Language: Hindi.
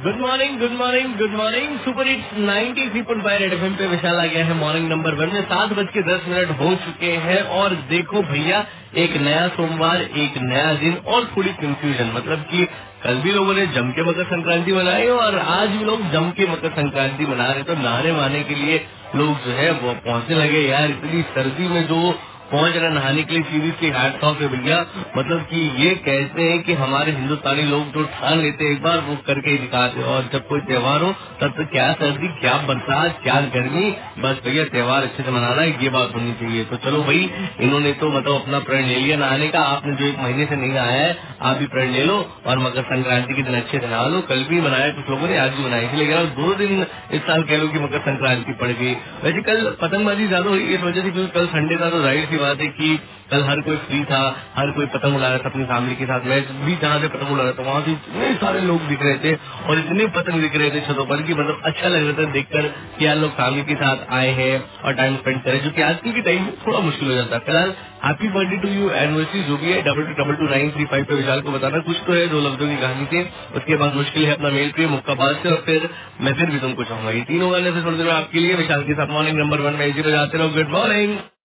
Good morning, good morning, good morning. Super hits 93.5 Red FM पे विशाल आ गया है मॉर्निंग नंबर 1 में। 7:10 हो चुके हैं और देखो भैया, एक नया सोमवार, एक नया दिन और थोड़ी कंफ्यूजन। मतलब कि कल भी लोगों ने जम के मकर संक्रांति मनाई और आज भी लोग जम के मकर संक्रांति मना रहे। तो नहाने वहाने के लिए लोग जो है वो पहुंचने लगे। यार इतनी सर्दी में जो पहुंच रहे नहाने के लिए, सीरीजली हैट्स ऑफ है भैया। मतलब कि ये कहते हैं कि हमारे हिंदुस्तानी लोग जो ठान लेते हैं एक बार वो करके ही दिखाते हैं। और जब कोई त्योहार हो तब तो क्या सर्दी, क्या बरसात, क्या गर्मी, बस भैया त्योहार अच्छे से मनाना है, ये बात होनी चाहिए। तो चलो भाई, इन्होंने तो मतलब अपना प्रण ले लिया नहाने का। आपने जो एक महीने से नहीं नहाया है, आप भी प्रण ले लो और मकर संक्रांति के दिन अच्छे से नहा लो। कल भी मनाया कुछ लोगों ने, आज भी मनाया, इसलिए 2 दिन इस साल कह लो कि मकर संक्रांति पड़ गई। वैसे कल पतंगबाजी ज्यादा हुई इस वजह से क्योंकि कल संडे था। तो जाहिर सी बात है कि कल हर कोई फ्री था, हर कोई पतंग उड़ा रहा था अपनी फैमिली के साथ। मैं भी जहाँ से पतंग उड़ा रहा था वहाँ से इतने सारे लोग दिख रहे थे और इतने पतंग दिख रहे थे छतों पर कि मतलब अच्छा लग रहा था देखकर कि यार लोग फैमिली के साथ आए हैं और टाइम स्पेंड करें, जो कि आजकल के टाइम में थोड़ा मुश्किल हो जाता है। फिलहाल happy birthday to you, anniversary जो भी है 22222935 पे विशाल को बताना कुछ तो है 2 लफ्जों की कहानी से। उसके बाद मुश्किल है अपना मेल पे मुक्काबाज से, और फिर मैं फिर भी तुमको चाहूंगा। ये तीनों गाने से थोड़ी देर में आपके लिए विशाल के साथ मॉर्निंग नंबर 1 में इसी बजाते रहो। Good morning.